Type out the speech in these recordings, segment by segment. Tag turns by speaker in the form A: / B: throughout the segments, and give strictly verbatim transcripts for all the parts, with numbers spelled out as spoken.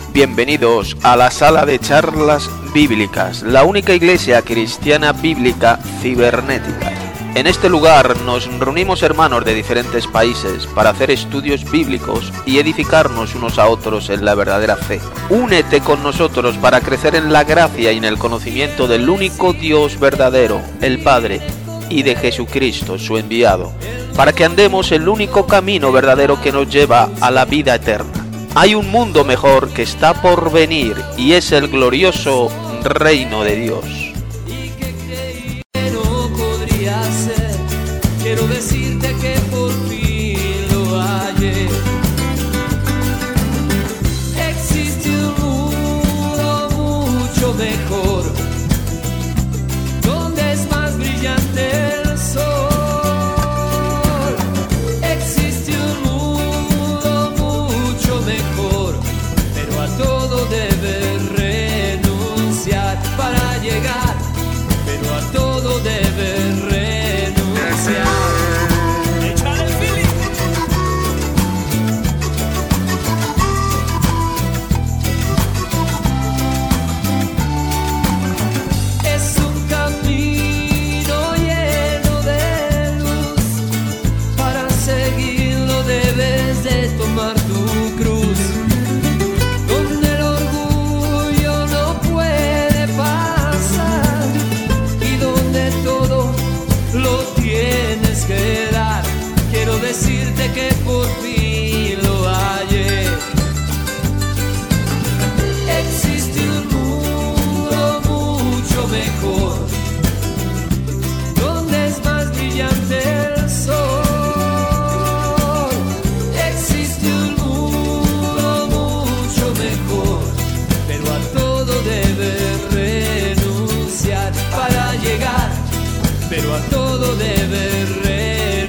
A: Bienvenidos a la sala de charlas bíblicas, la única iglesia cristiana bíblica cibernética. En este lugar nos reunimos hermanos de diferentes países para hacer estudios bíblicos y edificarnos unos a otros en la verdadera fe. Únete con nosotros para crecer en la gracia y en el conocimiento del único Dios verdadero, el Padre, y de Jesucristo, su enviado, para que andemos el único camino verdadero que nos lleva a la vida eterna. Hay un mundo mejor que está por venir y es el glorioso reino de Dios.
B: Quiero decirte que por fin lo hallé. Existe un mundo mucho mejor, donde es más brillante el sol. Existe un mundo mucho mejor, pero a todo debes renunciar para llegar, pero a todo debes renunciar. Decirte que por fin lo hallé. Existe un mundo mucho mejor, donde es más brillante el sol. Existe un mundo mucho mejor, pero a todo debes renunciar para llegar, pero a todo debes renunciar.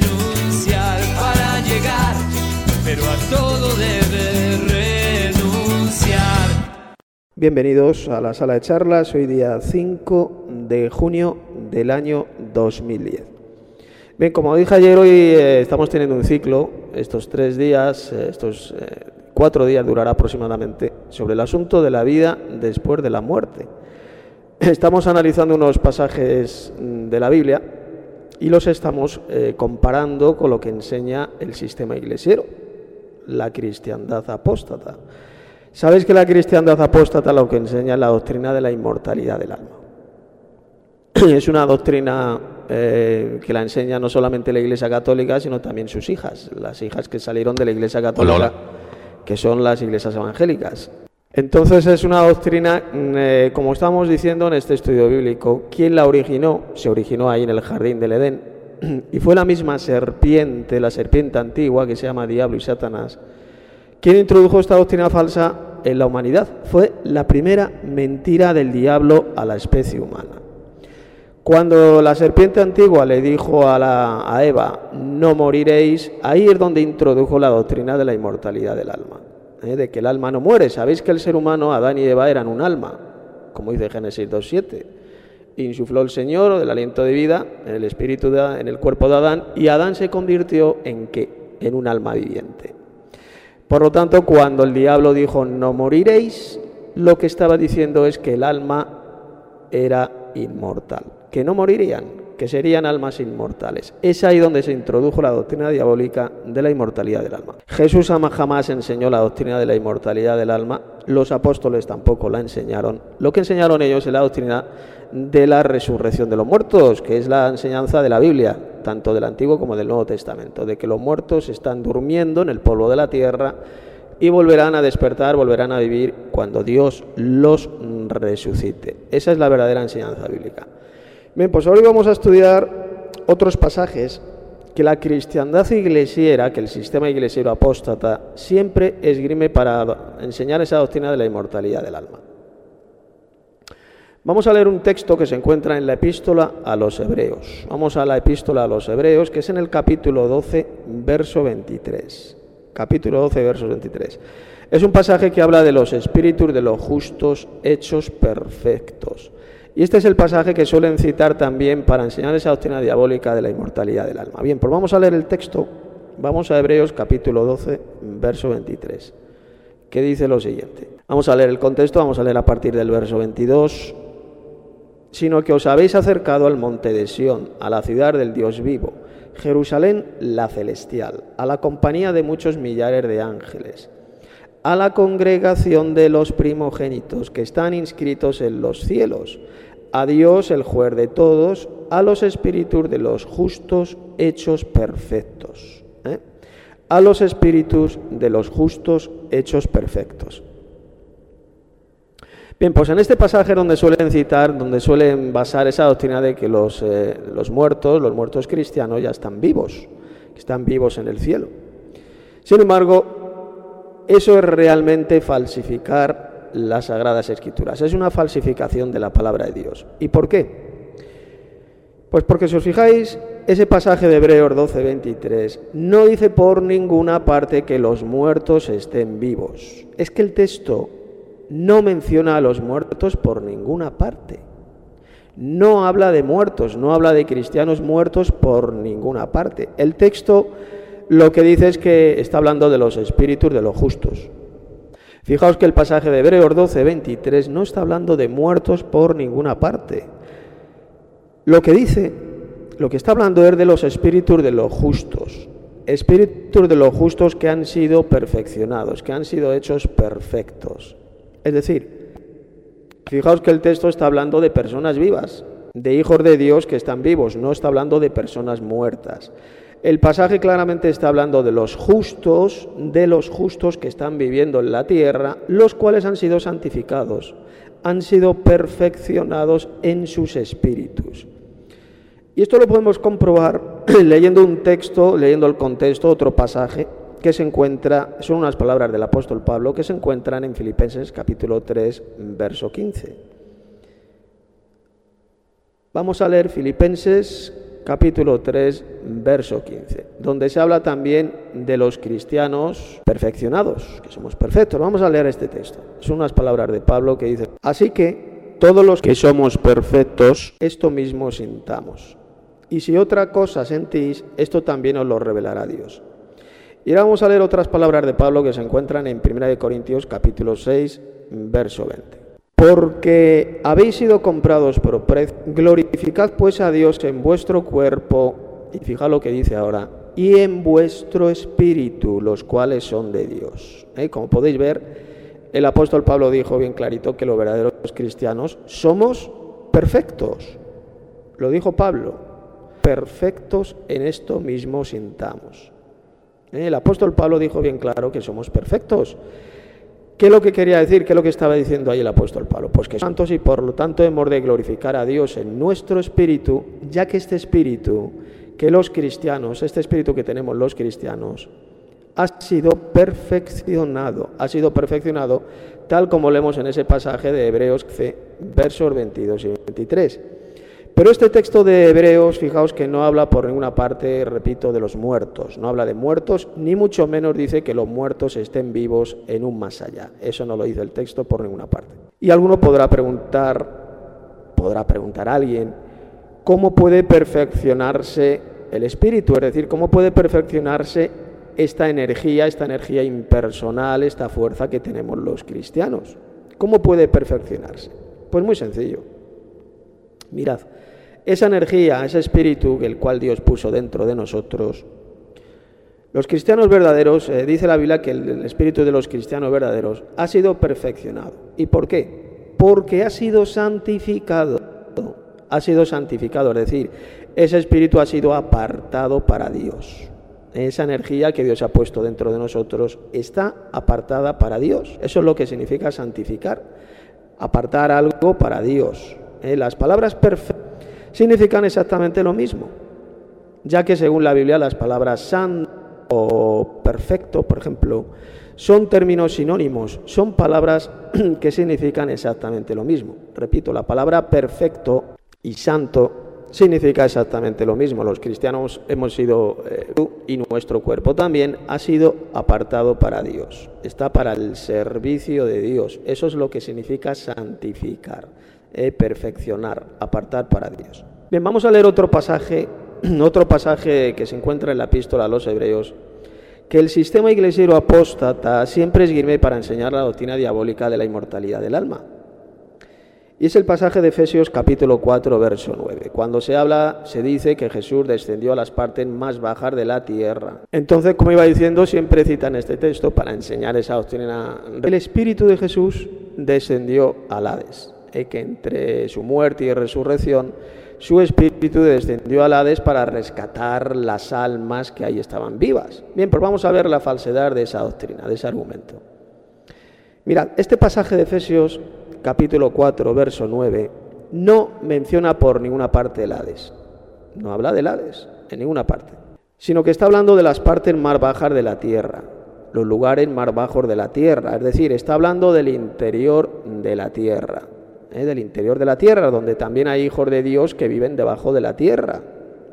B: Pero a todo debe renunciar.
C: Bienvenidos a la sala de charlas, hoy día cinco de junio del año dos mil diez. Bien, como dije ayer, hoy eh, estamos teniendo un ciclo, estos tres días, eh, estos eh, cuatro días durará aproximadamente, sobre el asunto de la vida después de la muerte. Estamos analizando unos pasajes de la Biblia y los estamos eh, comparando con lo que enseña el sistema iglesiero, la cristiandad apóstata. ¿Sabéis que la cristiandad apóstata lo que enseña es la doctrina de la inmortalidad del alma? Es una doctrina eh, que la enseña no solamente la Iglesia Católica, sino también sus hijas, las hijas que salieron de la Iglesia Católica, hola, hola. que son las iglesias evangélicas. Entonces es una doctrina, eh, como estábamos diciendo en este estudio bíblico, ¿quién la originó? Se originó ahí en el jardín del Edén. Y fue la misma serpiente, la serpiente antigua que se llama Diablo y Satanás, quien introdujo esta doctrina falsa en la humanidad. Fue la primera mentira del diablo a la especie humana. Cuando la serpiente antigua le dijo a, la, a Eva, no moriréis, ahí es donde introdujo la doctrina de la inmortalidad del alma, ¿eh? de que el alma no muere. Sabéis que el ser humano, Adán y Eva, eran un alma, como dice Génesis dos siete. Insufló el Señor el aliento de vida en el espíritu, de, en el cuerpo de Adán, y Adán se convirtió en ¿qué? En un alma viviente. Por lo tanto, cuando el diablo dijo no moriréis, lo que estaba diciendo es que el alma era inmortal, que no morirían, que serían almas inmortales. Es ahí donde se introdujo la doctrina diabólica de la inmortalidad del alma. Jesús jamás enseñó la doctrina de la inmortalidad del alma, los apóstoles tampoco la enseñaron. Lo que enseñaron ellos es la doctrina de la resurrección de los muertos, que es la enseñanza de la Biblia, tanto del Antiguo como del Nuevo Testamento, de que los muertos están durmiendo en el polvo de la tierra y volverán a despertar, volverán a vivir cuando Dios los resucite. Esa es la verdadera enseñanza bíblica. Bien, pues hoy vamos a estudiar otros pasajes que la cristiandad iglesiera, que el sistema iglesiero apóstata, siempre esgrime para enseñar esa doctrina de la inmortalidad del alma. Vamos a leer un texto que se encuentra en la epístola a los Hebreos. Vamos a la epístola a los Hebreos, que es en el capítulo doce, verso veintitrés. Capítulo doce, verso veintitrés. Es un pasaje que habla de los espíritus de los justos hechos perfectos. Y este es el pasaje que suelen citar también para enseñar esa doctrina diabólica de la inmortalidad del alma. Bien, pues vamos a leer el texto. Vamos a Hebreos capítulo doce, verso veintitrés, que dice lo siguiente. Vamos a leer el contexto, vamos a leer a partir del verso veintidós. Sino que os habéis acercado al monte de Sión, a la ciudad del Dios vivo, Jerusalén la celestial, a la compañía de muchos millares de ángeles, a la congregación de los primogénitos que están inscritos en los cielos, a Dios el juez de todos, a los espíritus de los justos hechos perfectos. ¿eh? A los espíritus de los justos hechos perfectos. Bien, pues en este pasaje donde suelen citar, donde suelen basar esa doctrina de que los, eh, los muertos, los muertos cristianos ya están vivos, que están vivos en el cielo. Sin embargo, eso es realmente falsificar las Sagradas Escrituras, es una falsificación de la palabra de Dios. ¿Y por qué? Pues porque si os fijáis, ese pasaje de Hebreos doce veintitrés no dice por ninguna parte que los muertos estén vivos. Es que el texto no menciona a los muertos por ninguna parte. No habla de muertos, no habla de cristianos muertos por ninguna parte. El texto lo que dice es que está hablando de los espíritus de los justos. Fijaos que el pasaje de Hebreos doce veintitrés no está hablando de muertos por ninguna parte. Lo que dice, lo que está hablando es de los espíritus de los justos. Espíritus de los justos que han sido perfeccionados, que han sido hechos perfectos. Es decir, fijaos que el texto está hablando de personas vivas, de hijos de Dios que están vivos, no está hablando de personas muertas. El pasaje claramente está hablando de los justos, de los justos que están viviendo en la tierra, los cuales han sido santificados, han sido perfeccionados en sus espíritus. Y esto lo podemos comprobar leyendo un texto, leyendo el contexto, otro pasaje, que se encuentra, son unas palabras del apóstol Pablo que se encuentran en Filipenses capítulo tres, verso quince. Vamos a leer Filipenses capítulo tres, verso quince, donde se habla también de los cristianos perfeccionados, que somos perfectos. Vamos a leer este texto. Son unas palabras de Pablo que dice: así que todos los que somos perfectos, esto mismo sintamos. Y si otra cosa sentís, esto también os lo revelará Dios. Y ahora vamos a leer otras palabras de Pablo que se encuentran en primera de Corintios capítulo seis, verso veinte. Porque habéis sido comprados por precio, glorificad pues a Dios en vuestro cuerpo, y fija lo que dice ahora, y en vuestro espíritu, los cuales son de Dios. ¿Eh? Como podéis ver, el apóstol Pablo dijo bien clarito que los verdaderos cristianos somos perfectos. Lo dijo Pablo, perfectos en esto mismo sintamos. El apóstol Pablo dijo bien claro que somos perfectos. ¿Qué es lo que quería decir? ¿Qué es lo que estaba diciendo ahí el apóstol Pablo? Pues que somos santos y por lo tanto hemos de glorificar a Dios en nuestro espíritu, ya que este espíritu, que los cristianos, este espíritu que tenemos los cristianos, ha sido perfeccionado, ha sido perfeccionado tal como leemos en ese pasaje de Hebreos versos veintidós y veintitrés. Pero este texto de Hebreos, fijaos que no habla por ninguna parte, repito, de los muertos. No habla de muertos, ni mucho menos dice que los muertos estén vivos en un más allá. Eso no lo dice el texto por ninguna parte. Y alguno podrá preguntar, podrá preguntar a alguien, ¿cómo puede perfeccionarse el espíritu? Es decir, ¿cómo puede perfeccionarse esta energía, esta energía impersonal, esta fuerza que tenemos los cristianos? ¿Cómo puede perfeccionarse? Pues muy sencillo. Mirad, esa energía, ese espíritu, el cual Dios puso dentro de nosotros, los cristianos verdaderos, eh, dice la Biblia que el, el espíritu de los cristianos verdaderos ha sido perfeccionado. ¿Y por qué? Porque ha sido santificado, ha sido santificado, es decir, ese espíritu ha sido apartado para Dios. Esa energía que Dios ha puesto dentro de nosotros está apartada para Dios. Eso es lo que significa santificar, apartar algo para Dios. Eh, las palabras perfectas significan exactamente lo mismo, ya que según la Biblia las palabras santo o perfecto, por ejemplo, son términos sinónimos, son palabras que significan exactamente lo mismo. Repito, la palabra perfecto y santo significa exactamente lo mismo. Los cristianos hemos sido, eh, y nuestro cuerpo también ha sido apartado para Dios, está para el servicio de Dios. Eso es lo que significa santificar. Eh, perfeccionar, apartar para Dios. Bien, vamos a leer otro pasaje, otro pasaje que se encuentra en la epístola a los Hebreos, que el sistema iglesiero apóstata siempre esgrime para enseñar la doctrina diabólica de la inmortalidad del alma. Y es el pasaje de Efesios capítulo cuatro, verso nueve. Cuando se habla, se dice que Jesús descendió a las partes más bajas de la tierra. Entonces, como iba diciendo, siempre citan este texto para enseñar esa doctrina. El Espíritu de Jesús descendió al Hades, y que entre su muerte y resurrección, su Espíritu descendió al Hades para rescatar las almas que ahí estaban vivas. Bien, pues vamos a ver la falsedad de esa doctrina, de ese argumento. Mirad, este pasaje de Efesios capítulo cuatro, verso nueve, no menciona por ninguna parte el Hades. No habla del Hades, en ninguna parte. Sino que está hablando de las partes más bajas de la tierra, los lugares más bajos de la tierra. Es decir, está hablando del interior de la tierra. ¿eh? Del interior de la tierra, donde también hay hijos de Dios que viven debajo de la tierra.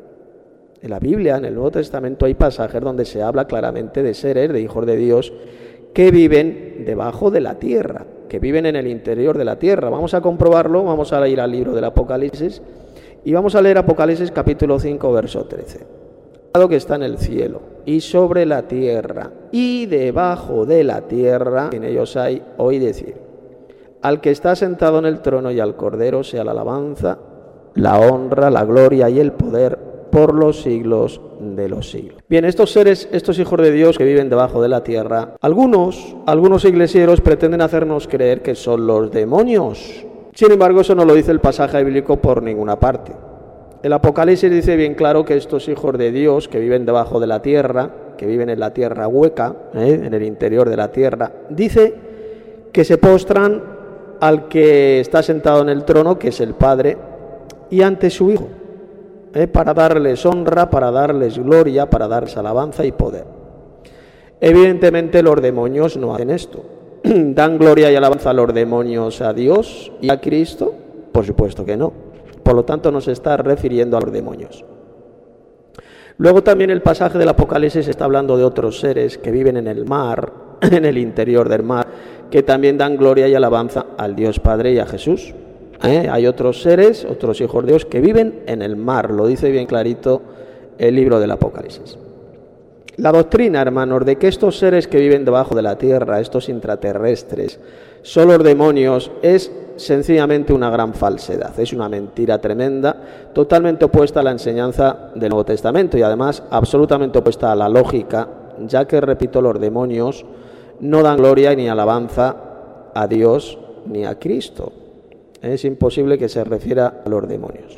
C: En la Biblia, en el Nuevo Testamento, hay pasajes donde se habla claramente de seres, de hijos de Dios, que viven debajo de la tierra, que viven en el interior de la tierra. Vamos a comprobarlo, vamos a ir al libro del Apocalipsis y vamos a leer Apocalipsis capítulo cinco, verso trece. Que está en el cielo y sobre la tierra y debajo de la tierra, en ellos hay, oí decir, al que está sentado en el trono y al Cordero sea la alabanza, la honra, la gloria y el poder por los siglos de los siglos. Bien, estos seres, estos hijos de Dios que viven debajo de la tierra, algunos, algunos iglesieros pretenden hacernos creer que son los demonios. Sin embargo, eso no lo dice el pasaje bíblico por ninguna parte. El Apocalipsis dice bien claro que estos hijos de Dios que viven debajo de la tierra, que viven en la tierra hueca, ¿eh? en el interior de la tierra, dice que se postran al que está sentado en el trono, que es el Padre, y ante su Hijo. Eh, para darles honra, para darles gloria, para darles alabanza y poder. Evidentemente los demonios no hacen esto. ¿Dan gloria y alabanza a los demonios a Dios y a Cristo? Por supuesto que no. Por lo tanto no se está refiriendo a los demonios. Luego también el pasaje del Apocalipsis está hablando de otros seres que viven en el mar, en el interior del mar, que también dan gloria y alabanza al Dios Padre y a Jesús. ¿Eh? Hay otros seres, otros hijos de Dios que viven en el mar, lo dice bien clarito el libro del Apocalipsis. La doctrina, hermanos, de que estos seres que viven debajo de la tierra, estos intraterrestres, son los demonios, es sencillamente una gran falsedad, es una mentira tremenda, totalmente opuesta a la enseñanza del Nuevo Testamento y además absolutamente opuesta a la lógica, ya que, repito, los demonios no dan gloria ni alabanza a Dios ni a Cristo. Es imposible que se refiera a los demonios.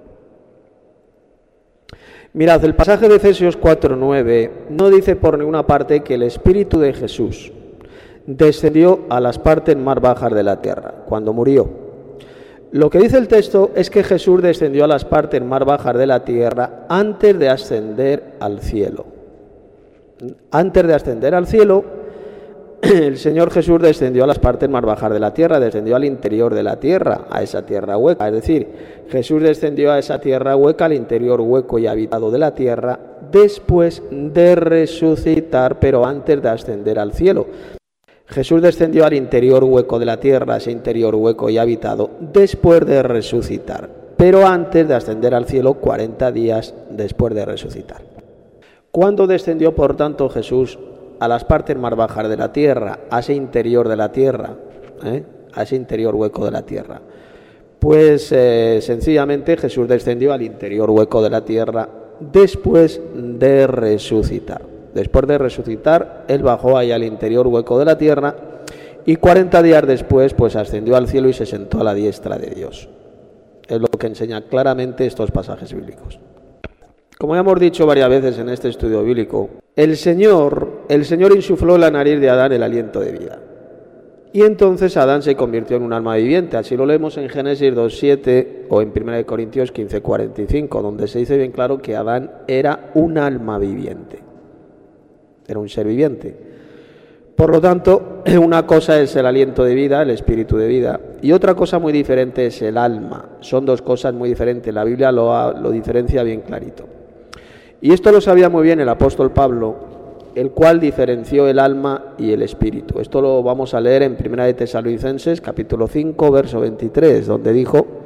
C: Mirad, el pasaje de Efesios cuatro nueve no dice por ninguna parte que el Espíritu de Jesús descendió a las partes más bajas de la tierra cuando murió. Lo que dice el texto es que Jesús descendió a las partes más bajas de la tierra antes de ascender al cielo. Antes de ascender al cielo, el Señor Jesús descendió a las partes más bajas de la tierra, descendió al interior de la tierra, a esa tierra hueca. Es decir, Jesús descendió a esa tierra hueca, al interior hueco y habitado de la tierra, después de resucitar, pero antes de ascender al cielo. Jesús descendió al interior hueco de la tierra, ese interior hueco y habitado, después de resucitar, pero antes de ascender al cielo, cuarenta días después de resucitar. ¿Cuándo descendió, por tanto, Jesús a las partes más bajas de la tierra, a ese interior de la tierra, ¿eh? a ese interior hueco de la tierra? Pues eh, sencillamente Jesús descendió al interior hueco de la tierra después de resucitar. Después de resucitar, Él bajó ahí al interior hueco de la tierra y cuarenta días después pues ascendió al cielo y se sentó a la diestra de Dios. Es lo que enseña claramente estos pasajes bíblicos. Como ya hemos dicho varias veces en este estudio bíblico, el Señor, el Señor insufló en la nariz de Adán el aliento de vida. Y entonces Adán se convirtió en un alma viviente. Así lo leemos en Génesis dos siete o en primera de Corintios quince cuarenta y cinco, donde se dice bien claro que Adán era un alma viviente. Era un ser viviente. Por lo tanto, una cosa es el aliento de vida, el espíritu de vida, y otra cosa muy diferente es el alma. Son dos cosas muy diferentes. La Biblia lo, lo diferencia bien clarito. Y esto lo sabía muy bien el apóstol Pablo, el cual diferenció el alma y el espíritu. Esto lo vamos a leer en primera de Tesalonicenses, capítulo cinco, verso veintitrés, donde dijo: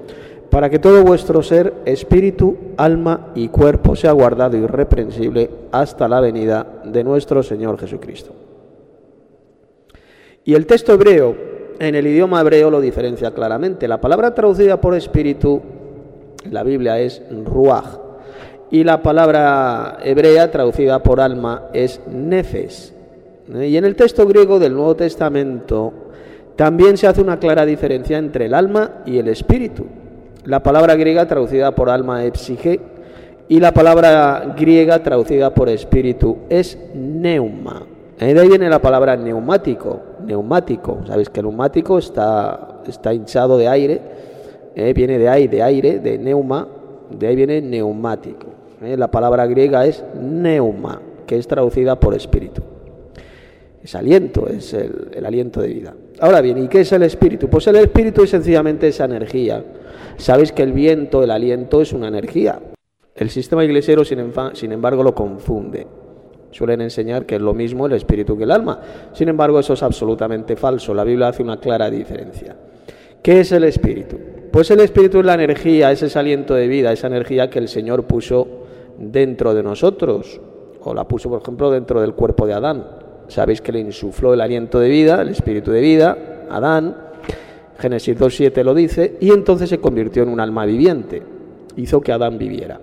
C: para que todo vuestro ser, espíritu, alma y cuerpo sea guardado irreprensible hasta la venida de nuestro Señor Jesucristo. Y el texto hebreo, en el idioma hebreo lo diferencia claramente. La palabra traducida por espíritu en la Biblia es ruach, y la palabra hebrea traducida por alma es nefes. Y en el texto griego del Nuevo Testamento también se hace una clara diferencia entre el alma y el espíritu. La palabra griega traducida por alma es psique, y la palabra griega traducida por espíritu es neuma. De ahí viene la palabra neumático, neumático. Sabéis que el neumático está, está hinchado de aire, eh, viene de aire, de aire, de neuma, de ahí viene neumático. Eh, la palabra griega es neuma, que es traducida por espíritu. Es aliento, es el, el aliento de vida. Ahora bien, ¿y qué es el espíritu? Pues el espíritu es sencillamente esa energía. Sabéis que el viento, el aliento, es una energía. El sistema iglesiero, sin, sin embargo, lo confunde. Suelen enseñar que es lo mismo el espíritu que el alma. Sin embargo, eso es absolutamente falso. La Biblia hace una clara diferencia. ¿Qué es el espíritu? Pues el espíritu es la energía, es ese aliento de vida, esa energía que el Señor puso dentro de nosotros, o la puso, por ejemplo, dentro del cuerpo de Adán. Sabéis que le insufló el aliento de vida, el espíritu de vida, a Adán. Génesis dos siete lo dice, y entonces se convirtió en un alma viviente. Hizo que Adán viviera.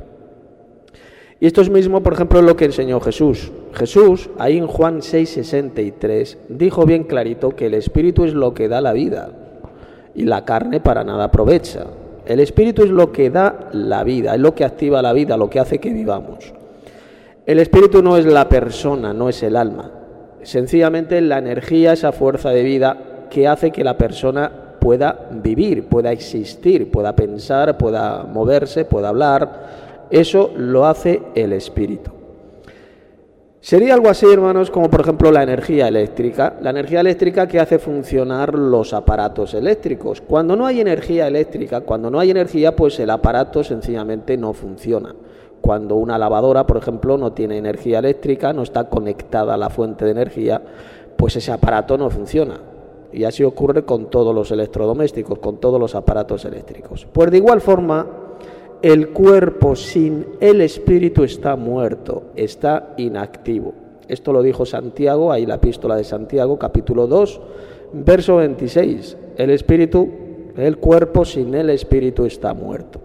C: Y esto es mismo, por ejemplo, lo que enseñó Jesús. Jesús, ahí en Juan seis sesenta y tres, dijo bien clarito que el espíritu es lo que da la vida y la carne para nada aprovecha. El espíritu es lo que da la vida, es lo que activa la vida, lo que hace que vivamos. El espíritu no es la persona, no es el alma. Sencillamente la energía, esa fuerza de vida que hace que la persona pueda vivir, pueda existir, pueda pensar, pueda moverse, pueda hablar. Eso lo hace el espíritu. Sería algo así, hermanos, como por ejemplo la energía eléctrica. La energía eléctrica que hace funcionar los aparatos eléctricos. Cuando no hay energía eléctrica, cuando no hay energía, pues el aparato sencillamente no funciona. Cuando una lavadora, por ejemplo, no tiene energía eléctrica, no está conectada a la fuente de energía, pues ese aparato no funciona. Y así ocurre con todos los electrodomésticos, con todos los aparatos eléctricos. Pues de igual forma, el cuerpo sin el espíritu está muerto, está inactivo. Esto lo dijo Santiago, ahí la epístola de Santiago, capítulo dos, verso veintiséis. El espíritu, el cuerpo sin el espíritu está muerto.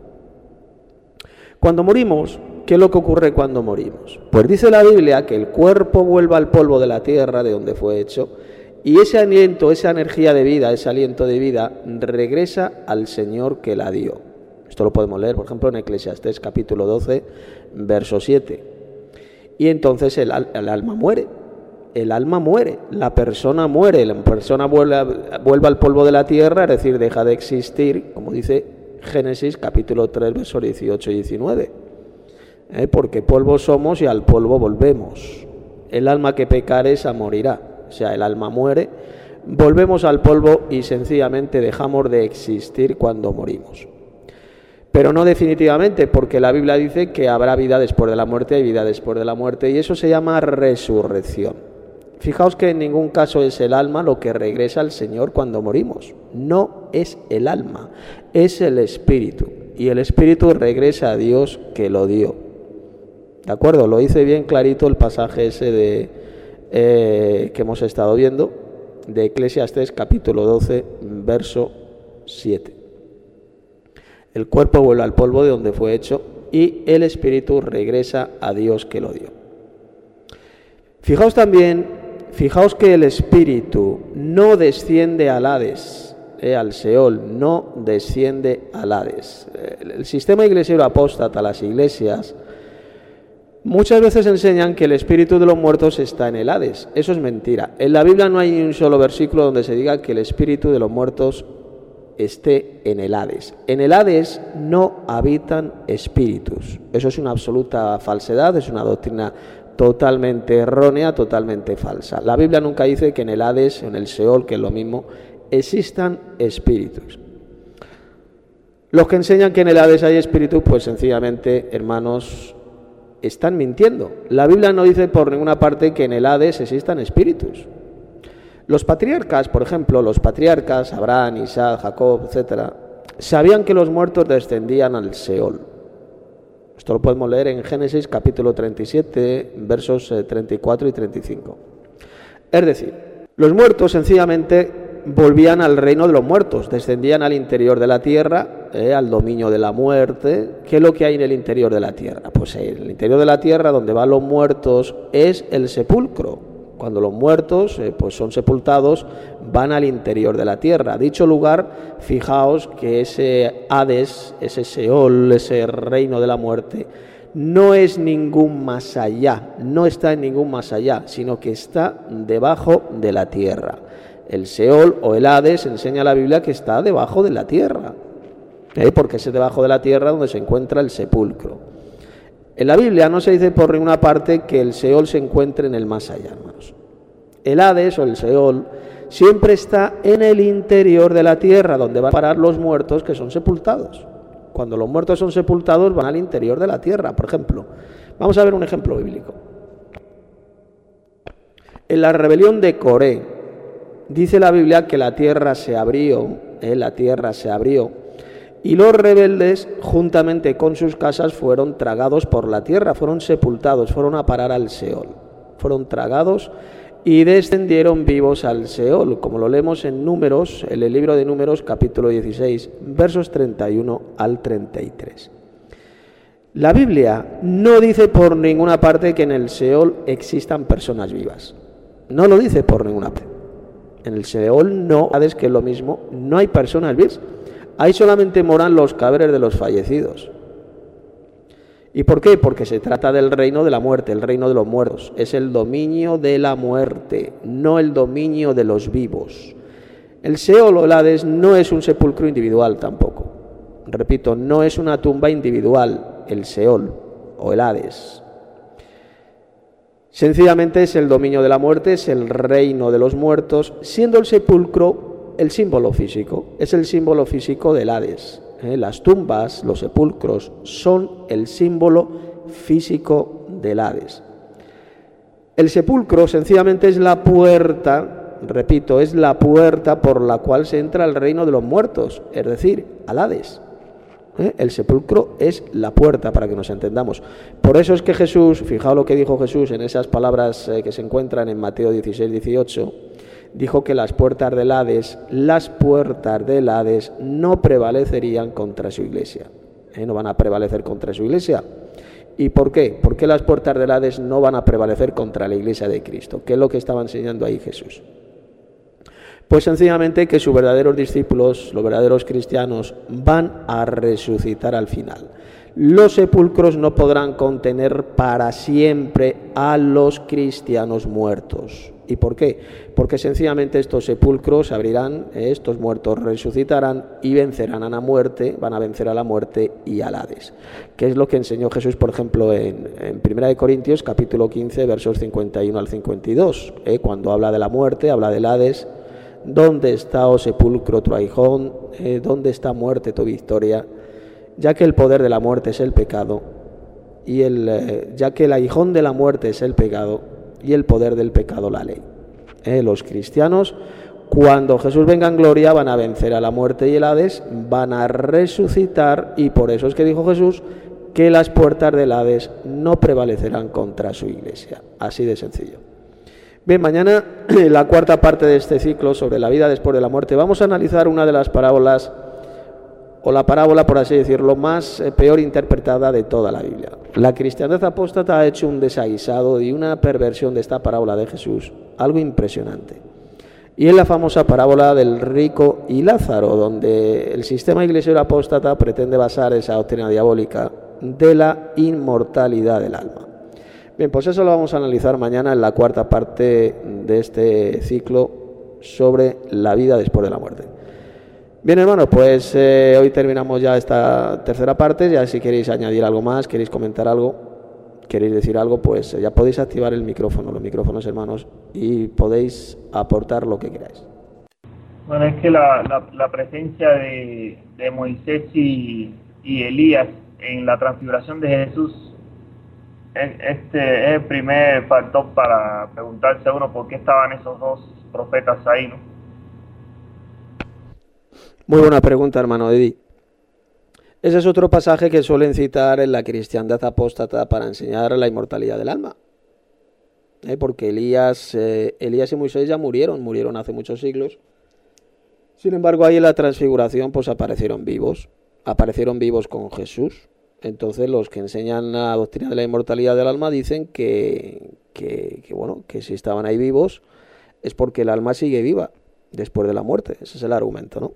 C: Cuando morimos, ¿qué es lo que ocurre cuando morimos? Pues dice la Biblia que el cuerpo vuelve al polvo de la tierra de donde fue hecho, y ese aliento, esa energía de vida, ese aliento de vida, regresa al Señor que la dio. Esto lo podemos leer, por ejemplo, en Eclesiastés capítulo doce, verso siete. Y entonces el, el alma muere, el alma muere, la persona muere, la persona vuelve, vuelve al polvo de la tierra, es decir, deja de existir, como dice Génesis capítulo tres, versos dieciocho y diecinueve. ¿Eh? Porque polvo somos y al polvo volvemos. El alma que pecare esa morirá, o sea, el alma muere, volvemos al polvo y sencillamente dejamos de existir cuando morimos. Pero no definitivamente, porque la Biblia dice que habrá vida después de la muerte y vida después de la muerte, y eso se llama resurrección. Fijaos que en ningún caso es el alma lo que regresa al Señor cuando morimos. No es el alma, es el espíritu. Y el espíritu regresa a Dios que lo dio. ¿De acuerdo? Lo dice bien clarito el pasaje ese de, eh, que hemos estado viendo, de Eclesiastés capítulo doce, verso siete. El cuerpo vuelve al polvo de donde fue hecho y el espíritu regresa a Dios que lo dio. Fijaos también, fijaos que el espíritu no desciende al Hades, eh, al Seol, no desciende al Hades. El, el sistema iglesiero apóstata, las iglesias, muchas veces enseñan que el espíritu de los muertos está en el Hades. Eso es mentira. En la Biblia no hay ni un solo versículo donde se diga que el espíritu de los muertos esté en el Hades. En el Hades no habitan espíritus. Eso es una absoluta falsedad, es una doctrina totalmente errónea, totalmente falsa. La Biblia nunca dice que en el Hades, en el Seol, que es lo mismo, existan espíritus. Los que enseñan que en el Hades hay espíritus, pues sencillamente, hermanos, están mintiendo. La Biblia no dice por ninguna parte que en el Hades existan espíritus. Los patriarcas, por ejemplo, los patriarcas, Abraham, Isaac, Jacob, etcétera, sabían que los muertos descendían al Seol. Esto lo podemos leer en Génesis capítulo treinta y siete, versos treinta y cuatro y treinta y cinco. Es decir, los muertos sencillamente volvían al reino de los muertos, descendían al interior de la tierra, eh, al dominio de la muerte. ¿Qué es lo que hay en el interior de la tierra? Pues en el interior de la tierra, donde van los muertos, es el sepulcro. Cuando los muertos eh, pues son sepultados, van al interior de la tierra. Dicho lugar, fijaos que ese Hades, ese Seol, ese reino de la muerte, no es ningún más allá, no está en ningún más allá, sino que está debajo de la tierra. El Seol o el Hades enseña la Biblia que está debajo de la tierra, ¿eh? Porque es debajo de la tierra donde se encuentra el sepulcro. En la Biblia no se dice por ninguna parte que el Seol se encuentre en el más allá, hermanos. El Hades o el Seol siempre está en el interior de la tierra, donde van a parar los muertos que son sepultados. Cuando los muertos son sepultados, van al interior de la tierra. Por ejemplo, vamos a ver un ejemplo bíblico. En la rebelión de Coré, dice la Biblia que la tierra se abrió, eh, la tierra se abrió, y los rebeldes, juntamente con sus casas, fueron tragados por la tierra, fueron sepultados, fueron a parar al Seol. Fueron tragados y descendieron vivos al Seol, como lo leemos en Números, en el libro de Números, capítulo dieciséis, versos treinta y uno al treinta y tres. La Biblia no dice por ninguna parte que en el Seol existan personas vivas. No lo dice por ninguna parte. En el Seol no, Hades, que es lo mismo, no hay personas vivas. Ahí solamente moran los cadáveres de los fallecidos. ¿Y por qué? Porque se trata del reino de la muerte, el reino de los muertos. Es el dominio de la muerte, no el dominio de los vivos. El Seol o el Hades no es un sepulcro individual tampoco. Repito, no es una tumba individual, el Seol o el Hades. Sencillamente es el dominio de la muerte, es el reino de los muertos, siendo el sepulcro el símbolo físico, es el símbolo físico del Hades. ¿eh? Las tumbas, los sepulcros, son el símbolo físico del Hades. El sepulcro sencillamente es la puerta, repito, es la puerta por la cual se entra al reino de los muertos, es decir, al Hades. ¿eh? El sepulcro es la puerta, para que nos entendamos. Por eso es que Jesús, fijaos lo que dijo Jesús en esas palabras eh, que se encuentran en Mateo dieciséis, dieciocho, dijo que las puertas del Hades, las puertas del Hades no prevalecerían contra su iglesia. ¿Eh? No van a prevalecer contra su iglesia. ¿Y por qué? ¿Por qué las puertas del Hades no van a prevalecer contra la iglesia de Cristo? ¿Qué es lo que estaba enseñando ahí Jesús? Pues sencillamente que sus verdaderos discípulos, los verdaderos cristianos, van a resucitar al final. Los sepulcros no podrán contener para siempre a los cristianos muertos. ¿Y por qué? Porque sencillamente estos sepulcros se abrirán, estos muertos resucitarán y vencerán a la muerte, van a vencer a la muerte y al Hades. Que es lo que enseñó Jesús, por ejemplo, en, en Primera de Corintios, capítulo quince, versos cincuenta y uno al cincuenta y dos. ¿eh? Cuando habla de la muerte, habla del Hades. ¿Dónde está, oh sepulcro, tu aguijón? ¿Eh? ¿Dónde está, muerte, tu victoria? Ya que el poder de la muerte es el pecado, y el, eh, ya que el aguijón de la muerte es el pecado, y el poder del pecado la ley. Eh, los cristianos, cuando Jesús venga en gloria, van a vencer a la muerte y el Hades, van a resucitar, y por eso es que dijo Jesús que las puertas del Hades no prevalecerán contra su iglesia. Así de sencillo. Bien, mañana, la cuarta parte de este ciclo sobre la vida después de la muerte, vamos a analizar una de las parábolas, o la parábola, por así decirlo, más eh, peor interpretada de toda la Biblia. La cristiandad apóstata ha hecho un desaguisado y una perversión de esta parábola de Jesús, algo impresionante. Y es la famosa parábola del rico y Lázaro, donde el sistema iglesiero apóstata pretende basar esa doctrina diabólica de la inmortalidad del alma. Bien, pues eso lo vamos a analizar mañana en la cuarta parte de este ciclo sobre la vida después de la muerte. Bien, hermanos, pues eh, hoy terminamos ya esta tercera parte. Ya si queréis añadir algo más, queréis comentar algo, queréis decir algo, pues eh, ya podéis activar el micrófono, los micrófonos, hermanos, y podéis aportar lo que queráis.
D: Bueno, es que la, la, la presencia de, de Moisés y, y Elías en la transfiguración de Jesús, este es el primer factor para preguntarse a uno por qué estaban esos dos profetas ahí, ¿no?
C: Muy buena pregunta, hermano Eddie. Ese es otro pasaje que suelen citar en la cristiandad apóstata para enseñar la inmortalidad del alma. ¿Eh? Porque Elías, eh, Elías y Moisés ya murieron, murieron hace muchos siglos. Sin embargo, ahí en la transfiguración pues aparecieron vivos, aparecieron vivos con Jesús. Entonces los que enseñan la doctrina de la inmortalidad del alma dicen que, que, que, bueno, que si estaban ahí vivos es porque el alma sigue viva después de la muerte. Ese es el argumento, ¿no?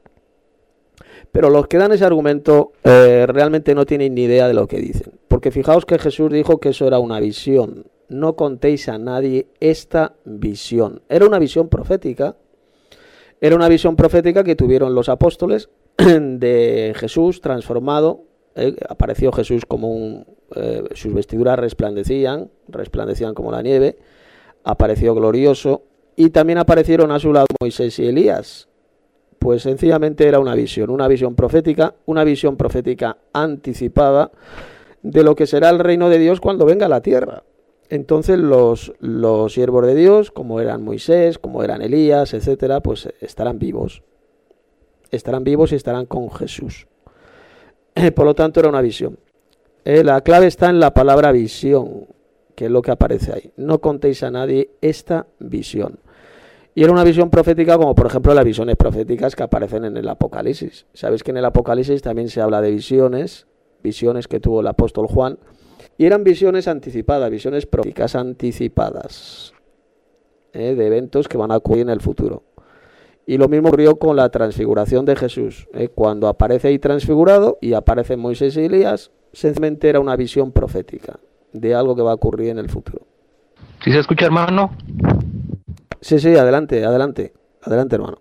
C: Pero los que dan ese argumento eh, realmente no tienen ni idea de lo que dicen. Porque fijaos que Jesús dijo que eso era una visión. No contéis a nadie esta visión. Era una visión profética. Era una visión profética que tuvieron los apóstoles de Jesús transformado. Eh, apareció Jesús como un... Eh, sus vestiduras resplandecían, resplandecían como la nieve. Apareció glorioso. Y también aparecieron a su lado Moisés y Elías. Pues sencillamente era una visión, una visión profética, una visión profética anticipada de lo que será el reino de Dios cuando venga a la tierra. Entonces los, los siervos de Dios, como eran Moisés, como eran Elías, etcétera, pues estarán vivos. Estarán vivos y estarán con Jesús. Por lo tanto era una visión. Eh, la clave está en la palabra visión, que es lo que aparece ahí. No contéis a nadie esta visión. Y era una visión profética como por ejemplo las visiones proféticas que aparecen en el Apocalipsis. Sabéis que en el Apocalipsis también se habla de visiones, visiones que tuvo el apóstol Juan, y eran visiones anticipadas, visiones proféticas anticipadas, ¿eh? de eventos que van a ocurrir en el futuro. Y lo mismo ocurrió con la transfiguración de Jesús. ¿eh? Cuando aparece ahí transfigurado y aparecen Moisés y Elías, sencillamente era una visión profética de algo que va a ocurrir en el futuro.
E: ¿Sí se escucha, hermano?
C: Sí, sí, adelante, adelante, adelante, hermano.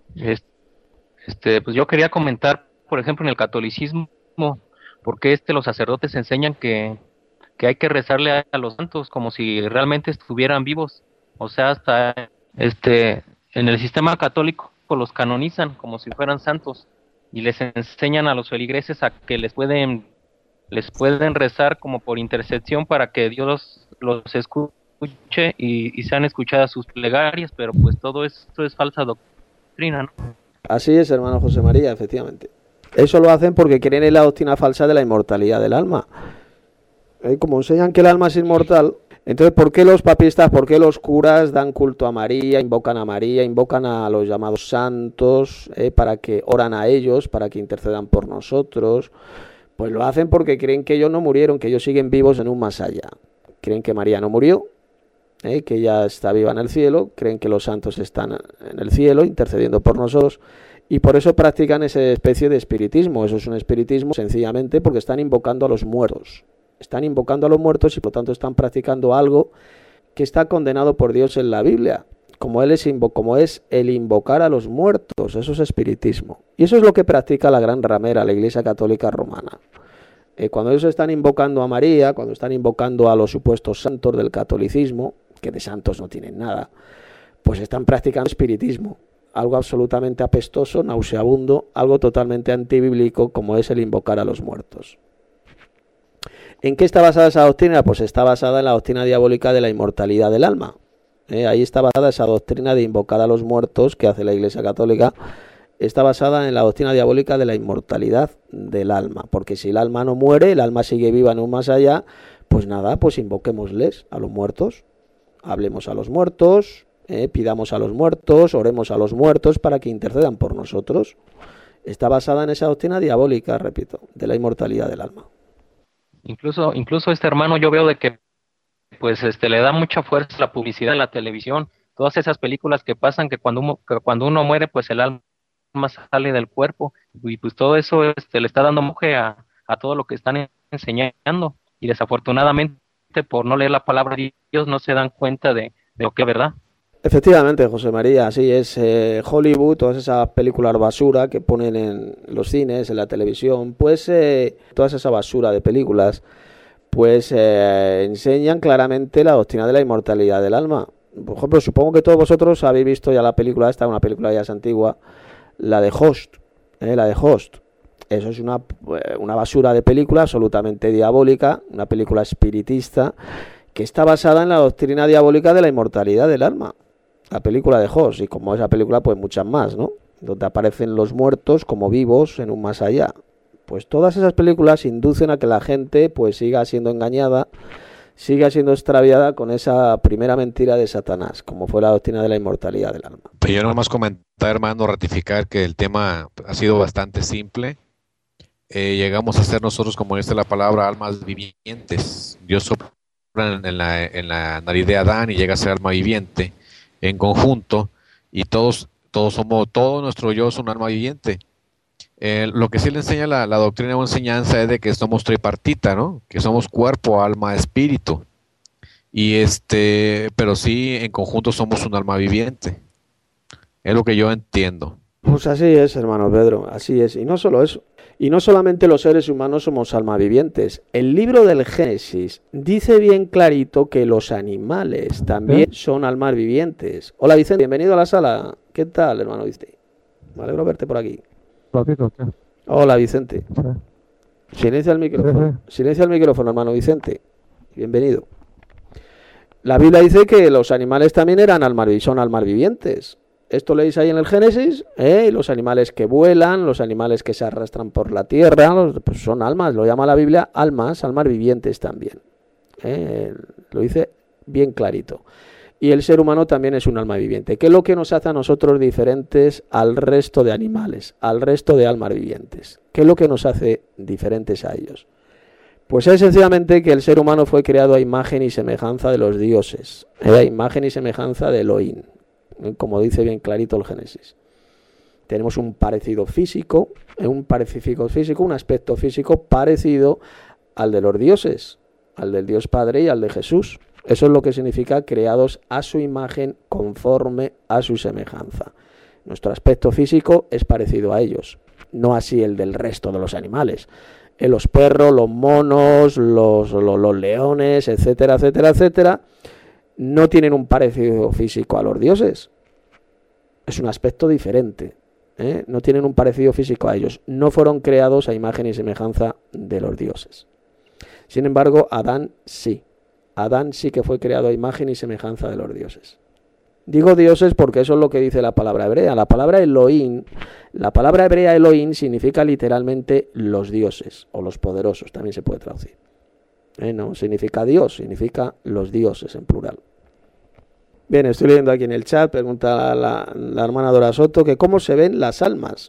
E: Este, pues yo quería comentar, por ejemplo, en el catolicismo, por qué este, los sacerdotes enseñan que, que hay que rezarle a, a los santos como si realmente estuvieran vivos. O sea, hasta este, en el sistema católico los canonizan como si fueran santos y les enseñan a los feligreses a que les pueden, les pueden rezar como por intercesión para que Dios los, los escuche. escuche y, y sean escuchadas sus plegarias, pero pues todo esto es falsa doctrina, ¿no?
C: Así es, hermano José María, efectivamente. Eso lo hacen porque creen en la doctrina falsa de la inmortalidad del alma. ¿Eh? Como enseñan que el alma es inmortal, entonces ¿por qué los papistas, por qué los curas dan culto a María, invocan a María, invocan a los llamados santos, eh, para que oran a ellos, para que intercedan por nosotros? Pues lo hacen porque creen que ellos no murieron, que ellos siguen vivos en un más allá. Creen que María no murió, ¿eh? que ella está viva en el cielo, creen que los santos están en el cielo intercediendo por nosotros y por eso practican esa especie de espiritismo. Eso es un espiritismo sencillamente porque están invocando a los muertos, están invocando a los muertos y por lo tanto están practicando algo que está condenado por Dios en la Biblia, como, él es, como es el invocar a los muertos. Eso es espiritismo y eso es lo que practica la gran ramera, la Iglesia Católica Romana. Eh, cuando ellos están invocando a María, cuando están invocando a los supuestos santos del catolicismo, que de santos no tienen nada, pues están practicando espiritismo, algo absolutamente apestoso, nauseabundo, algo totalmente antibíblico como es el invocar a los muertos. ¿En qué está basada esa doctrina? Pues está basada en la doctrina diabólica de la inmortalidad del alma. Eh, ahí está basada esa doctrina de invocar a los muertos que hace la Iglesia Católica. Está basada en la doctrina diabólica de la inmortalidad del alma, porque si el alma no muere, el alma sigue viva en un más allá, pues nada, pues invoquémosles a los muertos, hablemos a los muertos, eh, pidamos a los muertos, oremos a los muertos para que intercedan por nosotros. Está basada en esa doctrina diabólica, repito, de la inmortalidad del alma.
E: Incluso, incluso este hermano yo veo de que pues este le da mucha fuerza a la publicidad en la televisión, todas esas películas que pasan que cuando uno, que cuando uno muere pues el alma sale del cuerpo y pues todo eso este, le está dando muje a, a todo lo que están enseñando y desafortunadamente por no leer la palabra de Dios no se dan cuenta de, de lo que es verdad.
C: Efectivamente, José María, así es. eh, Hollywood, todas esas películas basura que ponen en los cines, en la televisión, pues eh, toda esa basura de películas pues eh, enseñan claramente la doctrina de la inmortalidad del alma. Por ejemplo, supongo que todos vosotros habéis visto ya la película esta, una película ya es antigua, la de Host, eh, la de Host. Eso es una, una basura de película absolutamente diabólica, una película espiritista que está basada en la doctrina diabólica de la inmortalidad del alma. La película de Host, y como esa película, pues muchas más, ¿no? Donde aparecen los muertos como vivos en un más allá. Pues todas esas películas inducen a que la gente pues siga siendo engañada, siga siendo extraviada con esa primera mentira de Satanás, como fue la doctrina de la inmortalidad del alma.
F: Pero yo nomás comentar, hermano, ratificar que el tema ha sido bastante simple. Eh, llegamos a ser nosotros, como dice la palabra, almas vivientes. Dios sopla en la, en la nariz de Adán y llega a ser alma viviente en conjunto, y todos, todos somos, todo nuestro yo es un alma viviente. Eh, lo que sí le enseña la, la doctrina o enseñanza es de que somos tripartita, ¿no? Que somos cuerpo, alma, espíritu. Y este, pero sí, en conjunto somos un alma viviente. Es lo que yo entiendo.
C: Pues así es, hermano Pedro, así es. Y no solo eso. Y no solamente los seres humanos somos alma vivientes. El libro del Génesis dice bien clarito que los animales también son almas vivientes. Hola Vicente, bienvenido a la sala. ¿Qué tal, hermano Vicente? Me alegro verte por aquí. Hola Vicente. Silencia el micrófono. Silencia el micrófono, hermano Vicente. Bienvenido. La Biblia dice que los animales también eran almas, son almas vivientes. Esto leéis ahí en el Génesis, ¿eh? Los animales que vuelan, los animales que se arrastran por la tierra, los, pues son almas, lo llama la Biblia almas, almas vivientes también. ¿eh? Lo dice bien clarito. Y el ser humano también es un alma viviente. ¿Qué es lo que nos hace a nosotros diferentes al resto de animales, al resto de almas vivientes? ¿Qué es lo que nos hace diferentes a ellos? Pues es sencillamente que el ser humano fue creado a imagen y semejanza de los dioses, ¿eh? a imagen y semejanza de Elohim. Como dice bien clarito el Génesis. Tenemos un parecido físico, un parecido físico, un aspecto físico parecido al de los dioses, al del Dios Padre y al de Jesús. Eso es lo que significa creados a su imagen, conforme a su semejanza. Nuestro aspecto físico es parecido a ellos, no así el del resto de los animales. Eh, los perros, los monos, los, los, los leones, etcétera, etcétera, etcétera, no tienen un parecido físico a los dioses. Es un aspecto diferente. ¿eh? No tienen un parecido físico a ellos. No fueron creados a imagen y semejanza de los dioses. Sin embargo, Adán sí. Adán sí que fue creado a imagen y semejanza de los dioses. Digo dioses porque eso es lo que dice la palabra hebrea. La palabra Elohim, la palabra hebrea Elohim significa literalmente los dioses o los poderosos, también se puede traducir. Eh, no significa Dios, significa los dioses en plural. Bien, estoy leyendo aquí en el chat, pregunta la, la, la hermana Dora Soto, que cómo se ven las almas.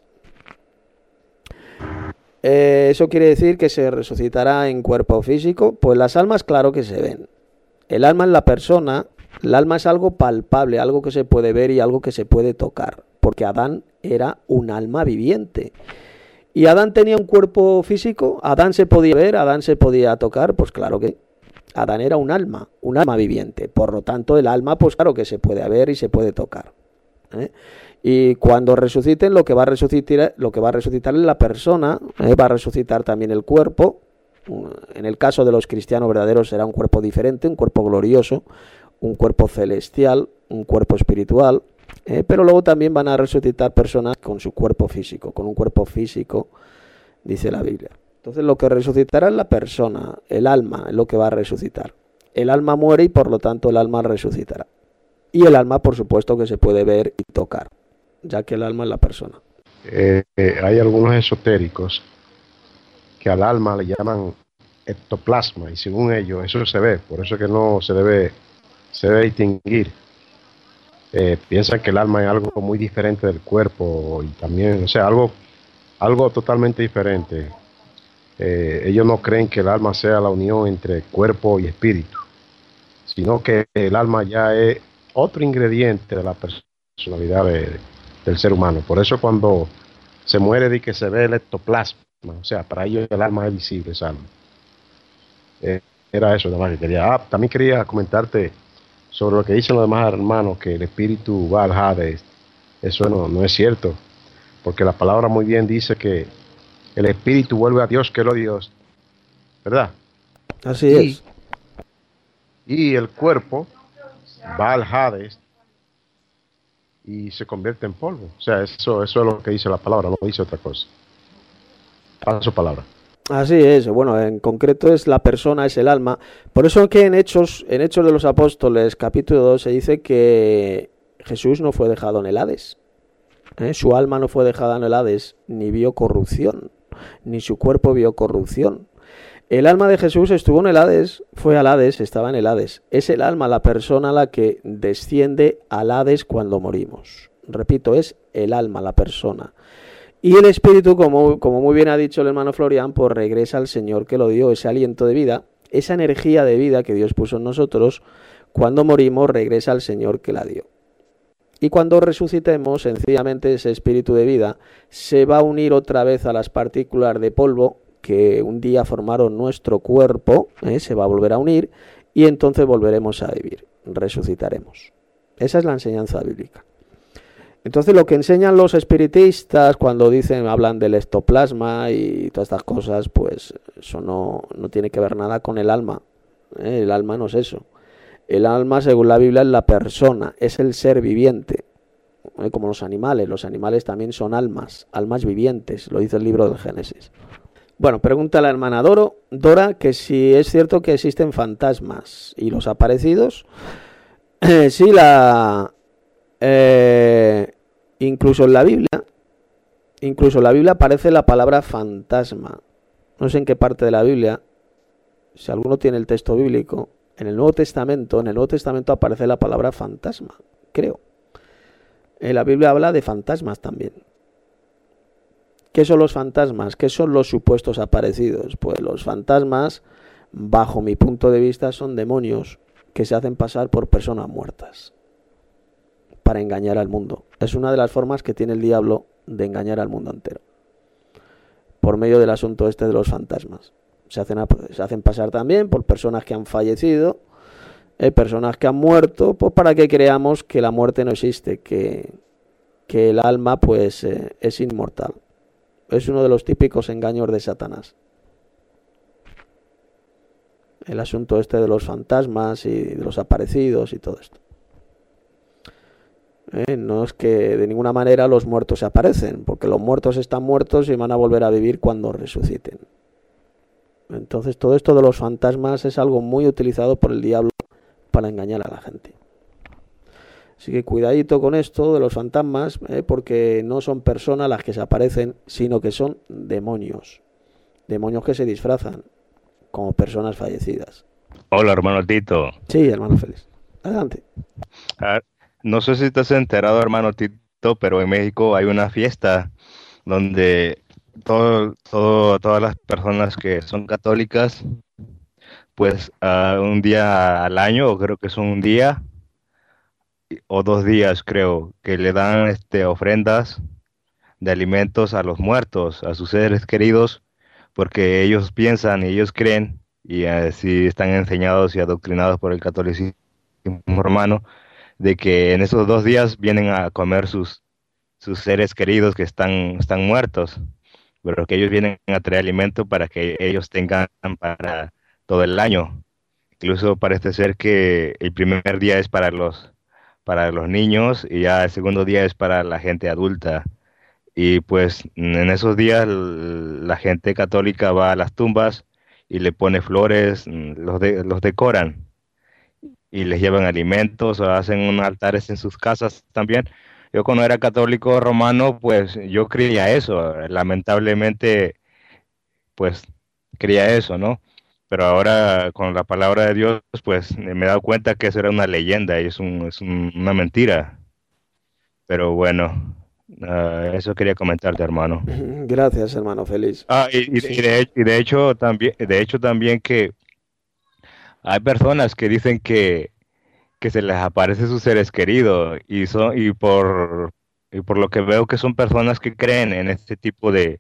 C: Eh, eso quiere decir que se resucitará en cuerpo físico. Pues las almas, claro que se ven. El alma en la persona, el alma es algo palpable, algo que se puede ver y algo que se puede tocar, porque Adán era un alma viviente. ¿Y Adán tenía un cuerpo físico? ¿Adán se podía ver? ¿Adán se podía tocar? Pues claro que Adán era un alma, un alma viviente. Por lo tanto, el alma, pues claro que se puede ver y se puede tocar. ¿eh? Y cuando resuciten, lo que va a resucitar, lo que va a resucitar es la persona, ¿eh? va a resucitar también el cuerpo. En el caso de los cristianos verdaderos será un cuerpo diferente, un cuerpo glorioso, un cuerpo celestial, un cuerpo espiritual. Eh, pero luego también van a resucitar personas con su cuerpo físico, con un cuerpo físico, dice la Biblia. Entonces lo que resucitará es la persona, el alma es lo que va a resucitar. El alma muere y por lo tanto el alma resucitará. Y el alma, por supuesto, que se puede ver y tocar, ya que el alma es la persona.
G: Eh, eh, hay algunos esotéricos que al alma le llaman ectoplasma y según ellos eso se ve, por eso es que no se debe, se debe distinguir. Eh, piensan que el alma es algo muy diferente del cuerpo y también, o sea, algo, algo totalmente diferente. Eh, ellos no creen que el alma sea la unión entre cuerpo y espíritu, sino que el alma ya es otro ingrediente de la personalidad de, del ser humano. Por eso cuando se muere de que se ve el ectoplasma, o sea, para ellos el alma es visible, esa alma. Eh, era eso, nada más que quería. Ah, también quería comentarte sobre lo que dicen los demás hermanos, que el espíritu va al Hades. Eso no, no es cierto, porque la palabra muy bien dice que el espíritu vuelve a Dios, que lo Dios, ¿verdad?
C: Así
G: y,
C: es.
G: Y el cuerpo va al Hades y se convierte en polvo. O sea, eso, eso es lo que dice la palabra, no dice otra cosa. Paso palabra.
C: Así es, bueno, en concreto es la persona, es el alma. Por eso que en Hechos, en Hechos de los Apóstoles, capítulo dos, se dice que Jesús no fue dejado en el Hades. ¿eh? Su alma no fue dejada en el Hades, ni vio corrupción. ni su cuerpo vio corrupción. El alma de Jesús estuvo en el Hades, fue al Hades, estaba en el Hades. Es el alma, la persona la que desciende al Hades cuando morimos. Repito, es el alma, la persona. Y el espíritu, como, como muy bien ha dicho el hermano Florian, pues regresa al Señor que lo dio, ese aliento de vida, esa energía de vida que Dios puso en nosotros, cuando morimos regresa al Señor que la dio. Y cuando resucitemos, sencillamente ese espíritu de vida se va a unir otra vez a las partículas de polvo que un día formaron nuestro cuerpo, ¿eh? Se va a volver a unir y entonces volveremos a vivir, resucitaremos. Esa es la enseñanza bíblica. Entonces lo que enseñan los espiritistas cuando dicen, hablan del ectoplasma y todas estas cosas, pues eso no, no tiene que ver nada con el alma, ¿eh? El alma no es eso. El alma, según la Biblia, es la persona, es el ser viviente, ¿eh? Como los animales. Los animales también son almas, almas vivientes, lo dice el libro del Génesis. Bueno, pregunta la hermana Doro, Dora que si es cierto que existen fantasmas y los aparecidos. Eh, sí, la... Eh, incluso en la Biblia, incluso en la Biblia aparece la palabra fantasma. No sé en qué parte de la Biblia, si alguno tiene el texto bíblico, en el Nuevo Testamento, en el Nuevo Testamento aparece la palabra fantasma, creo. En la Biblia habla de fantasmas también. ¿Qué son los fantasmas? ¿Qué son los supuestos aparecidos? Pues los fantasmas, bajo mi punto de vista, son demonios que se hacen pasar por personas muertas para engañar al mundo. Es una de las formas que tiene el diablo de engañar al mundo entero, por medio del asunto este de los fantasmas. Se hacen, se hacen pasar también por personas que han fallecido, eh, personas que han muerto, pues para que creamos que la muerte no existe, que, que el alma pues eh, es inmortal. Es uno de los típicos engaños de Satanás. El asunto este de los fantasmas y de los aparecidos y todo esto. Eh, no es que de ninguna manera los muertos se aparecen, porque los muertos están muertos y van a volver a vivir cuando resuciten. Entonces todo esto de los fantasmas es algo muy utilizado por el diablo para engañar a la gente. Así que cuidadito con esto de los fantasmas, eh, porque no son personas las que se aparecen, sino que son demonios. Demonios que se disfrazan como personas fallecidas.
H: Hola, hermano Tito.
C: Sí, hermano Félix. Adelante.
H: Ah, no sé si estás enterado, hermano Tito, pero en México hay una fiesta donde todo, todo, todas las personas que son católicas, pues uh, un día al año, o creo que son un día, o dos días creo, que le dan este, ofrendas de alimentos a los muertos, a sus seres queridos, porque ellos piensan y ellos creen, y así están enseñados y adoctrinados por el catolicismo romano, de que en esos dos días vienen a comer sus, sus seres queridos que están, están muertos, pero que ellos vienen a traer alimento para que ellos tengan para todo el año. Incluso parece ser que el primer día es para los para los niños y ya el segundo día es para la gente adulta. Y pues en esos días la gente católica va a las tumbas y le pone flores, los, de, los decoran y les llevan alimentos o hacen unos altares en sus casas también. Yo cuando era católico romano, pues yo creía eso. Lamentablemente, pues creía eso, ¿no? Pero ahora con la palabra de Dios, pues me he dado cuenta que eso era una leyenda y es, un, es un, una mentira. Pero bueno, uh, eso quería comentarte, hermano.
C: Gracias, hermano Félix.
H: Ah, y, y, sí. y, de, y de hecho también, de hecho también que hay personas que dicen que, que se les aparece sus seres queridos y son y por y por lo que veo que son personas que creen en este tipo de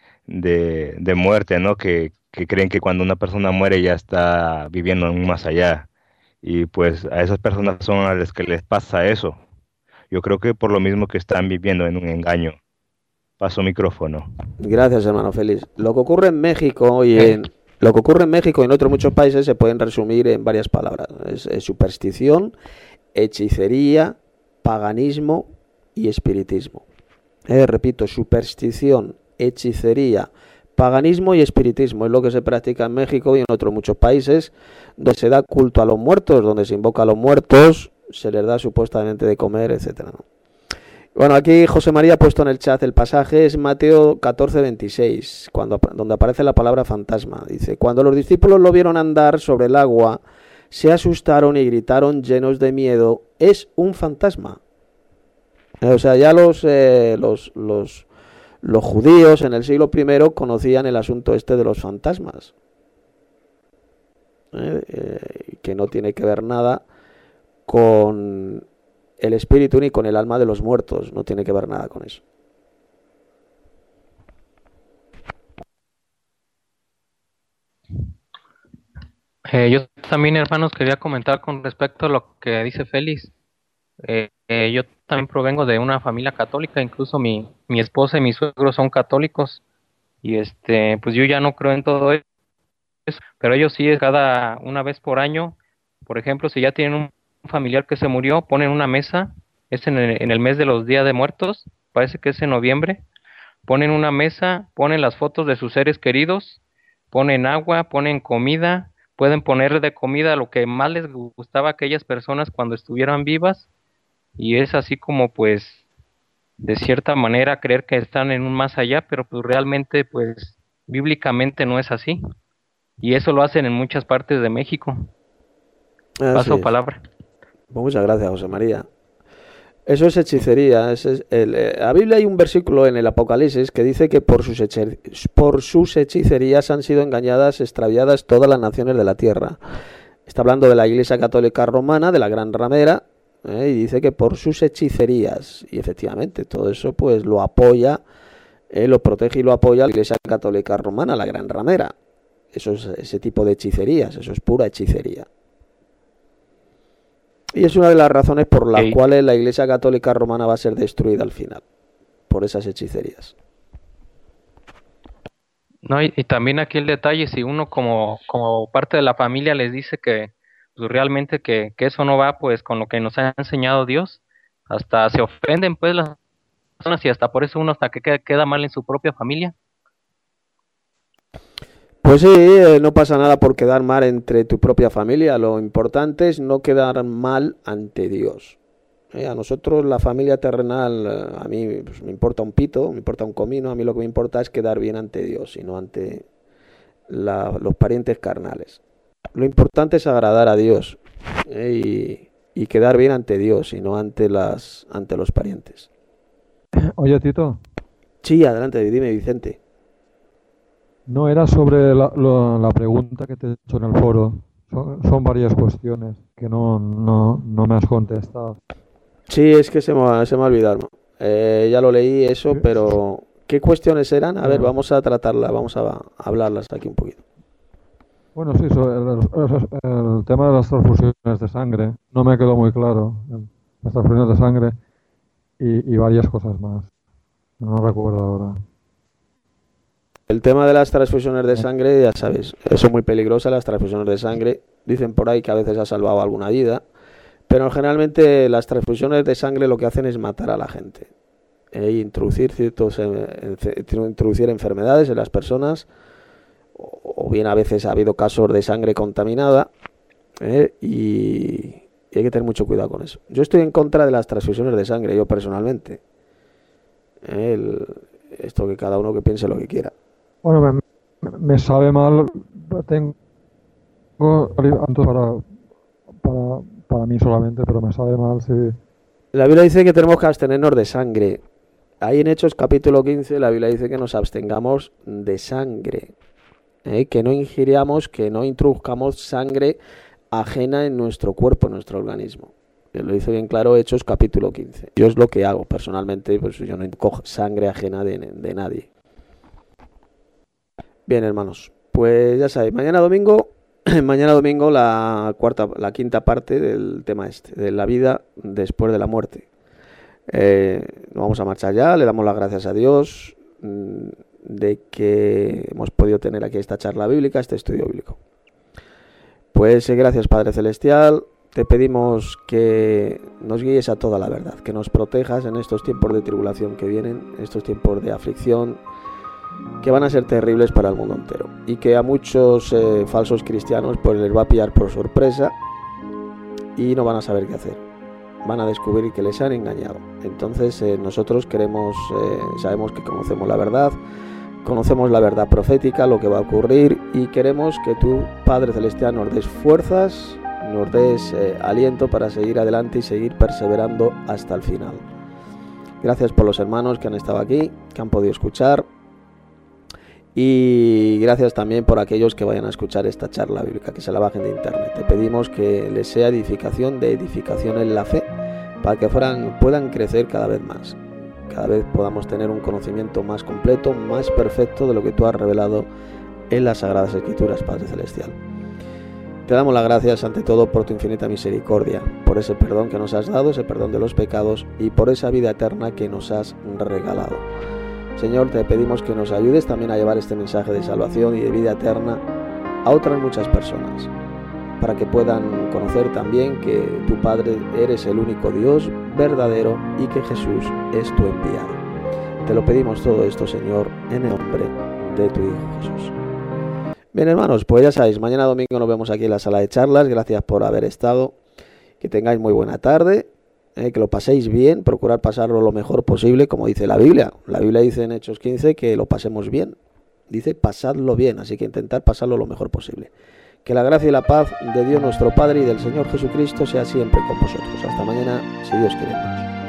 H: de, de muerte, ¿no? Que que creen que cuando una persona muere ya está viviendo en un más allá. Y pues a esas personas son a las que les pasa eso. Yo creo que por lo mismo que están viviendo en un engaño. Paso micrófono.
C: Gracias, hermano Félix. Lo que ocurre en México y en lo que ocurre en México y en otros muchos países se pueden resumir en varias palabras. Es, es superstición, hechicería, paganismo y espiritismo. Eh, repito, superstición, hechicería, paganismo y espiritismo es lo que se practica en México y en otros muchos países donde se da culto a los muertos, donde se invoca a los muertos, se les da supuestamente de comer, etcétera, ¿no? Bueno, aquí José María ha puesto en el chat el pasaje, es Mateo catorce veintiséis, cuando, donde aparece la palabra fantasma. Dice, cuando los discípulos lo vieron andar sobre el agua, se asustaron y gritaron llenos de miedo, es un fantasma. Eh, o sea, ya los, eh, los, los, los judíos en el siglo primero conocían el asunto este de los fantasmas. Eh, eh, que no tiene que ver nada con el espíritu ni con el alma de los muertos, no tiene que ver nada con eso.
E: Eh, yo también, hermanos, quería comentar con respecto a lo que dice Félix. Eh, eh, yo también provengo de una familia católica, incluso mi, mi esposa y mi suegro son católicos, y este, pues yo ya no creo en todo eso, pero ellos sí, cada una vez por año, por ejemplo, si ya tienen un familiar que se murió, ponen una mesa, es en el, en el mes de los Días de Muertos, parece que es en noviembre, ponen una mesa, ponen las fotos de sus seres queridos, ponen agua, ponen comida, pueden poner de comida lo que más les gustaba a aquellas personas cuando estuvieran vivas, y es así como pues de cierta manera creer que están en un más allá, pero pues realmente pues bíblicamente no es así, y eso lo hacen en muchas partes de México.
C: Así
E: Paso
C: es.
E: palabra.
C: Muchas gracias, José María. Eso es hechicería. Ese es el, eh, la Biblia hay un versículo en el Apocalipsis que dice que por sus, heche, por sus hechicerías han sido engañadas, extraviadas todas las naciones de la tierra. Está hablando de la Iglesia Católica Romana, de la Gran Ramera, eh, y dice que por sus hechicerías, y efectivamente todo eso pues lo apoya, eh, lo protege y lo apoya la Iglesia Católica Romana, la Gran Ramera. Eso es ese tipo de hechicerías, eso es pura hechicería. Y es una de las razones por las
E: Sí.
C: cuales la Iglesia Católica Romana va a ser destruida al final, por esas hechicerías.
E: No, y, y también aquí el detalle, si uno como, como parte de la familia les dice que pues, realmente que, que eso no va pues con lo que nos ha enseñado Dios, hasta se ofenden pues las personas y hasta por eso uno hasta que queda, queda mal en su propia familia.
C: Pues sí, eh, no pasa nada por quedar mal entre tu propia familia, lo importante es no quedar mal ante Dios. Eh, a nosotros la familia terrenal, eh, a mí pues, me importa un pito, me importa un comino, a mí lo que me importa es quedar bien ante Dios y no ante la, los parientes carnales. Lo importante es agradar a Dios eh, y, y quedar bien ante Dios y no ante, las, ante los parientes.
I: Oye, Tito,
C: Sí, adelante, dime, Vicente.
I: no era sobre la, lo- la pregunta que te he hecho en el foro. Son, son varias cuestiones que no, no, no me has contestado.
C: Sí, es que se me, ha- se me ha olvidado. Eh, ya lo leí eso, pero ¿qué cuestiones eran? A ver,
I: Bueno.
C: vamos a tratarlas, vamos a, a hablarlas aquí un poquito.
I: Bueno, sí, sobre el, el- el tema de las transfusiones de sangre, no me quedó muy claro. el- Las transfusiones de sangre y, y varias cosas más. No recuerdo ahora.
C: El tema de las transfusiones de sangre, ya sabes, son muy peligrosas las transfusiones de sangre. Dicen por ahí que a veces ha salvado alguna vida, pero generalmente las transfusiones de sangre lo que hacen es matar a la gente. E introducir ciertos, eh, enfe- introducir enfermedades en las personas, o o bien a veces ha habido casos de sangre contaminada, eh, y, y hay que tener mucho cuidado con eso. Yo estoy en contra de las transfusiones de sangre, yo personalmente. Eh, el- esto que cada uno que piense lo que quiera.
I: Bueno, me, me sabe mal. Tengo antes para, para, para mí solamente, pero me sabe mal si.
C: La Biblia dice que tenemos que abstenernos de sangre. Ahí en Hechos capítulo quince la Biblia dice que nos abstengamos de sangre. ¿eh? Que no ingiriamos, que no introduzcamos sangre ajena en nuestro cuerpo, en nuestro organismo. Lo dice bien claro Hechos capítulo quince. Yo es lo que hago personalmente, pues yo no cojo sangre ajena de, de nadie. Bien, hermanos, pues ya sabéis, mañana domingo, mañana domingo la cuarta, la quinta parte del tema este, de la vida después de la muerte. Eh, nos vamos a marchar ya, le damos las gracias a Dios mm, de que hemos podido tener aquí esta charla bíblica, este estudio bíblico. Pues eh, gracias, Padre Celestial, te pedimos que nos guíes a toda la verdad, que nos protejas en estos tiempos de tribulación que vienen, en estos tiempos de aflicción, que van a ser terribles para el mundo entero, y que a muchos eh, falsos cristianos pues les va a pillar por sorpresa y no van a saber qué hacer. van a descubrir que les han engañado. Entonces eh, nosotros queremos, eh, sabemos que conocemos la verdad, conocemos la verdad profética, lo que va a ocurrir, y queremos que tú, Padre Celestial, nos des fuerzas, nos des eh, aliento para seguir adelante y seguir perseverando hasta el final. Gracias por los hermanos que han estado aquí, que han podido escuchar, y gracias también por aquellos que vayan a escuchar esta charla bíblica, que se la bajen de internet. Te pedimos que les sea edificación de edificación en la fe, para que fueran, puedan crecer cada vez más. Cada vez podamos tener un conocimiento más completo, más perfecto de lo que tú has revelado en las Sagradas Escrituras, Padre Celestial. Te damos las gracias ante todo por tu infinita misericordia, por ese perdón que nos has dado, ese perdón de los pecados, y por esa vida eterna que nos has regalado. Señor, te pedimos que nos ayudes también a llevar este mensaje de salvación y de vida eterna a otras muchas personas, para que puedan conocer también que tu Padre eres el único Dios verdadero y que Jesús es tu enviado. Te lo pedimos todo esto, Señor, en el nombre de tu Hijo Jesús. Bien, hermanos, pues ya sabéis, mañana domingo nos vemos aquí en la sala de charlas. Gracias por haber estado. Que tengáis muy buena tarde, eh, que lo paséis bien, procurar pasarlo lo mejor posible, como dice la Biblia. La Biblia dice en Hechos quince que lo pasemos bien. Dice pasadlo bien, así que intentar pasarlo lo mejor posible. Que la gracia y la paz de Dios nuestro Padre y del Señor Jesucristo sea siempre con vosotros. Hasta mañana, si Dios quiere.